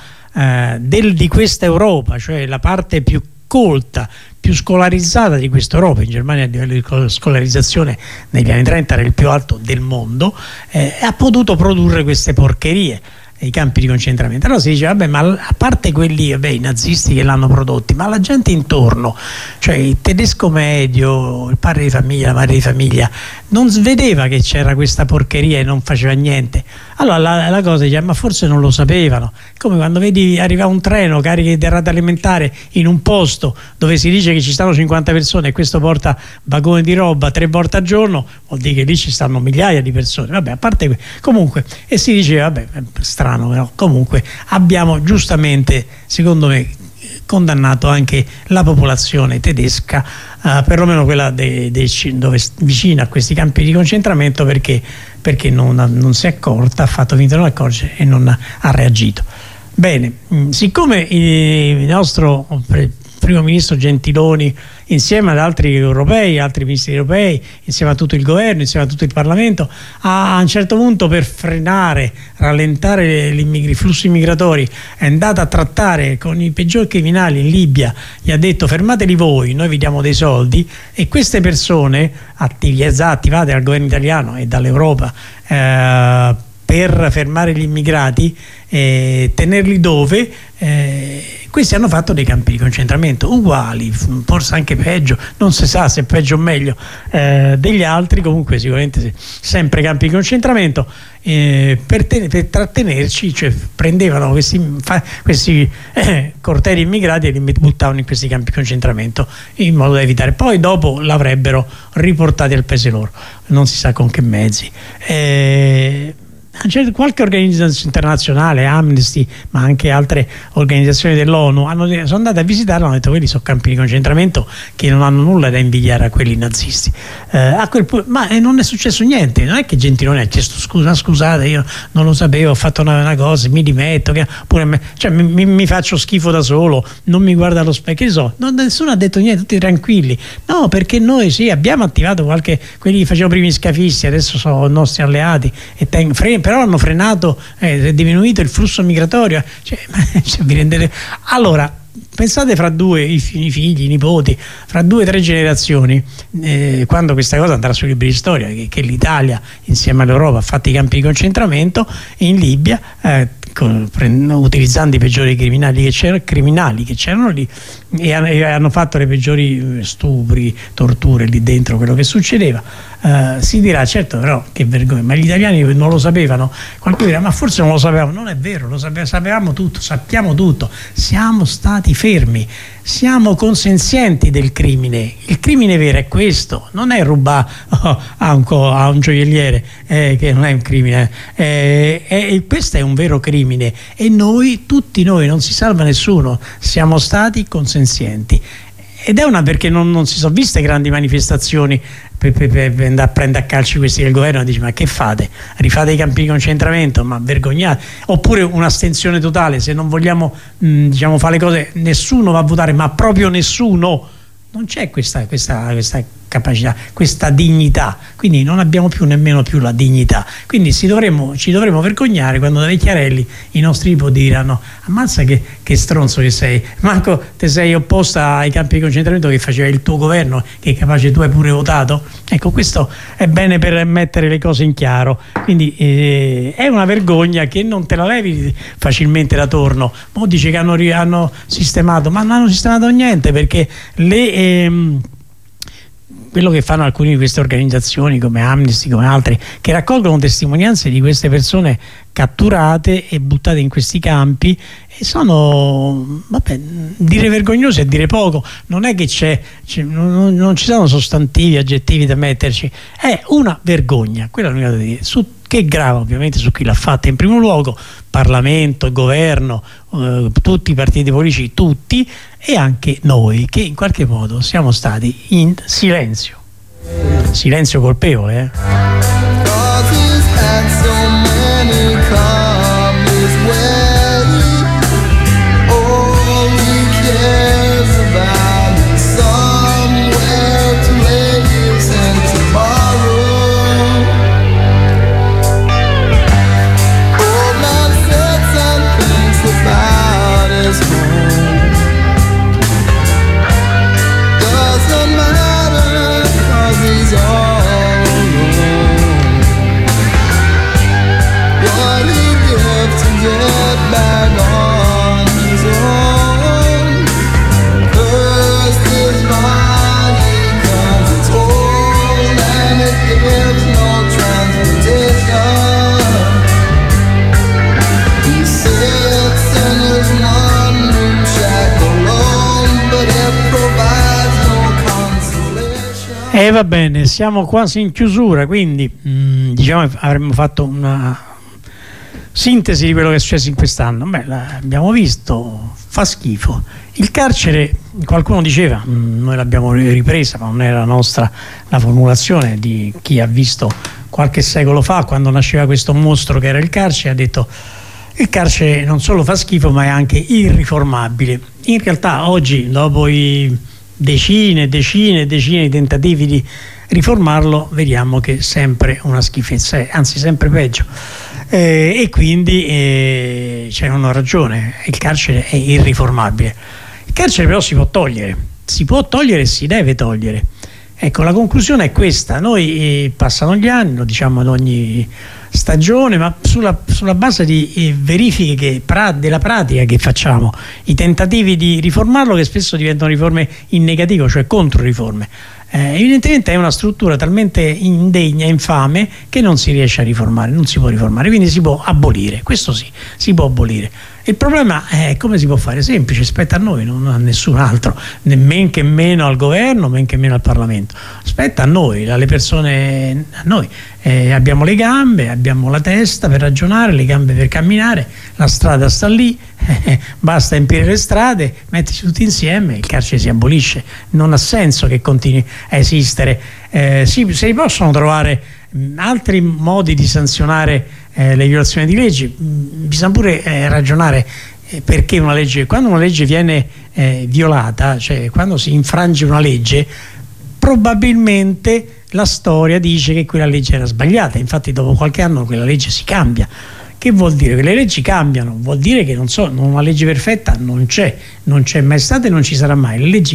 di questa Europa, cioè la parte più colta, più scolarizzata di questa Europa, in Germania il livello di scolarizzazione negli anni 30 era il più alto del mondo, ha potuto produrre queste porcherie, i campi di concentramento. Allora si dice, vabbè, ma a parte quelli, vabbè, i nazisti che l'hanno prodotti, ma la gente intorno, cioè il tedesco medio, il padre di famiglia, la madre di famiglia, non vedeva che c'era questa porcheria e non faceva niente. Allora la cosa dice, ma forse non lo sapevano. Come quando vedi arriva un treno carico di rate alimentare in un posto dove si dice che ci stanno 50 persone e questo porta vagoni di roba 3 volte al giorno, vuol dire che lì ci stanno migliaia di persone. Vabbè, a parte comunque, e si dice, vabbè, strano, però comunque abbiamo giustamente, secondo me, condannato anche la popolazione tedesca, perlomeno quella dove vicina a questi campi di concentramento, perché non si è accorta, ha fatto finta di non accorgere e non ha reagito. Bene, siccome il nostro primo ministro Gentiloni, insieme ad altri europei, altri ministri europei, insieme a tutto il governo, insieme a tutto il Parlamento, a un certo punto, per rallentare i flussi migratori, è andato a trattare con i peggiori criminali in Libia, gli ha detto fermateli voi, noi vi diamo dei soldi, e queste persone attivate dal governo italiano e dall'Europa per fermare gli immigrati, tenerli dove? Questi hanno fatto dei campi di concentramento uguali, forse anche peggio, non si sa se è peggio o meglio degli altri, comunque sicuramente sempre campi di concentramento, per trattenerci, cioè prendevano questi cortei immigrati e li buttavano in questi campi di concentramento in modo da evitare, poi dopo l'avrebbero riportati al paese loro, non si sa con che mezzi. Qualche organizzazione internazionale, Amnesty, ma anche altre organizzazioni dell'ONU sono andate a visitarlo e hanno detto quelli sono campi di concentramento che non hanno nulla da invidiare a quelli nazisti. Ma non è successo niente, non è che Gentiloni ha chiesto scusate, io non lo sapevo, ho fatto una cosa, mi dimetto, mi faccio schifo da solo, non mi guarda allo specchio, nessuno ha detto niente, tutti tranquilli. No, perché noi sì, abbiamo attivato quelli che facevano prima i scafisti, adesso sono nostri alleati, però hanno frenato, è diminuito il flusso migratorio, vi rendete? Allora pensate, fra i figli, i nipoti, fra 2 o 3 generazioni, quando questa cosa andrà sui libri di storia, che l'Italia insieme all'Europa ha fatto i campi di concentramento in Libia, utilizzando i peggiori criminali che c'erano lì, e hanno fatto le peggiori stupri, torture lì dentro, quello che succedeva. Si dirà, certo, però che vergogna, ma gli italiani non lo sapevano. Qualcuno dirà, ma forse non lo sapevamo. Non è vero, sapevamo tutto, sappiamo tutto, siamo stati fermi, siamo consenzienti del crimine. Il crimine vero è questo, non è rubare a un gioielliere, che non è un crimine, questo è un vero crimine, e tutti noi, non si salva nessuno, siamo stati consenzienti. Ed è perché non si sono viste grandi manifestazioni per andare a prendere a calci questi del governo, dice, ma che fate? Rifate i campi di concentramento? Ma vergognate. Oppure un'astensione totale, se non vogliamo fare le cose, nessuno va a votare, ma proprio nessuno. Non c'è questa capacità, questa dignità, quindi non abbiamo più nemmeno più la dignità, quindi ci dovremmo vergognare quando da vecchiarelli i nostri nipoti diranno: ammazza che stronzo che sei, manco te sei opposta ai campi di concentramento che faceva il tuo governo, che capace tu hai pure votato. Ecco, questo è bene per mettere le cose in chiaro, quindi è una vergogna che non te la levi facilmente da torno. Mo dice che hanno sistemato, ma non hanno sistemato niente, perché quello che fanno alcune di queste organizzazioni come Amnesty, come altri, che raccolgono testimonianze di queste persone catturate e buttate in questi campi, e sono, vabbè, dire vergognoso è dire poco, non è che non ci sono sostantivi, aggettivi da metterci, è una vergogna, quella è l'unica da dire, che grava ovviamente su chi l'ha fatta in primo luogo, Parlamento, Governo, tutti i partiti politici, tutti, e anche noi che in qualche modo siamo stati in silenzio colpevole. Va bene, siamo quasi in chiusura, quindi diciamo avremmo fatto una sintesi di quello che è successo in quest'anno. Beh, l'abbiamo visto, fa schifo. Il carcere, qualcuno diceva, noi l'abbiamo ripresa, ma non era la nostra la formulazione di chi ha visto qualche secolo fa, quando nasceva questo mostro che era il carcere, ha detto: il carcere non solo fa schifo, ma è anche irriformabile. In realtà oggi, dopo i decine di tentativi di riformarlo, vediamo che è sempre una schifezza, anzi sempre peggio, e quindi hanno ragione, il carcere è irriformabile. Il carcere però si può togliere e si deve togliere. Ecco, la conclusione è questa: noi passano gli anni, lo diciamo ad ogni stagione, ma sulla base di verifiche della pratica che facciamo, i tentativi di riformarlo, che spesso diventano riforme in negativo, cioè contro riforme. Evidentemente è una struttura talmente indegna, infame, che non si riesce a riformare, non si può riformare, quindi si può abolire, questo sì, si può abolire. Il problema è come si può fare? Semplice, spetta a noi, non a nessun altro, men che meno al governo, men che meno al Parlamento. Spetta a noi, alle persone, a noi. Abbiamo le gambe, abbiamo la testa per ragionare, le gambe per camminare, la strada sta lì, basta empire le strade, mettersi tutti insieme, il carcere si abolisce. Non ha senso che continui a esistere. Si possono trovare altri modi di sanzionare le violazioni di leggi, bisogna pure ragionare perché una legge, quando una legge viene violata, cioè quando si infrange una legge, probabilmente la storia dice che quella legge era sbagliata, infatti dopo qualche anno quella legge si cambia. Che vuol dire? Che le leggi cambiano, vuol dire che una legge perfetta non c'è mai stata e non ci sarà mai. Le leggi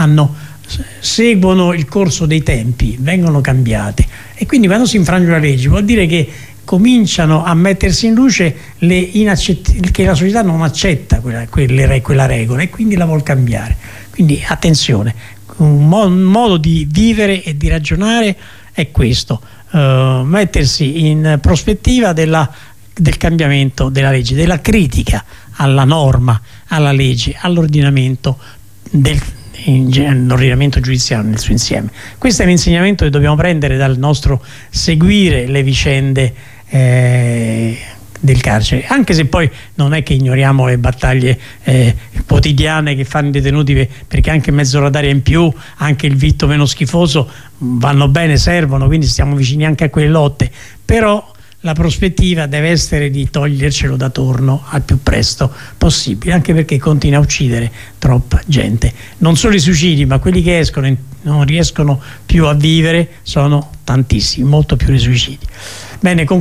seguono il corso dei tempi, vengono cambiate, e quindi quando si infrange una legge vuol dire che cominciano a mettersi in luce che la società non accetta quella regola e quindi la vuol cambiare. Quindi attenzione, un modo di vivere e di ragionare è questo, mettersi in prospettiva del cambiamento della legge, della critica alla norma, alla legge, all'ordinamento l'ordinamento giudiziario nel suo insieme. Questo è l'insegnamento che dobbiamo prendere dal nostro seguire le vicende del carcere, anche se poi non è che ignoriamo le battaglie quotidiane che fanno i detenuti, perché anche mezz'ora d'aria in più, anche il vitto meno schifoso vanno bene, servono, quindi stiamo vicini anche a quelle lotte. Però la prospettiva deve essere di togliercelo da torno al più presto possibile, anche perché continua a uccidere troppa gente. Non solo i suicidi, ma quelli che escono e non riescono più a vivere sono tantissimi, molto più dei suicidi. Bene,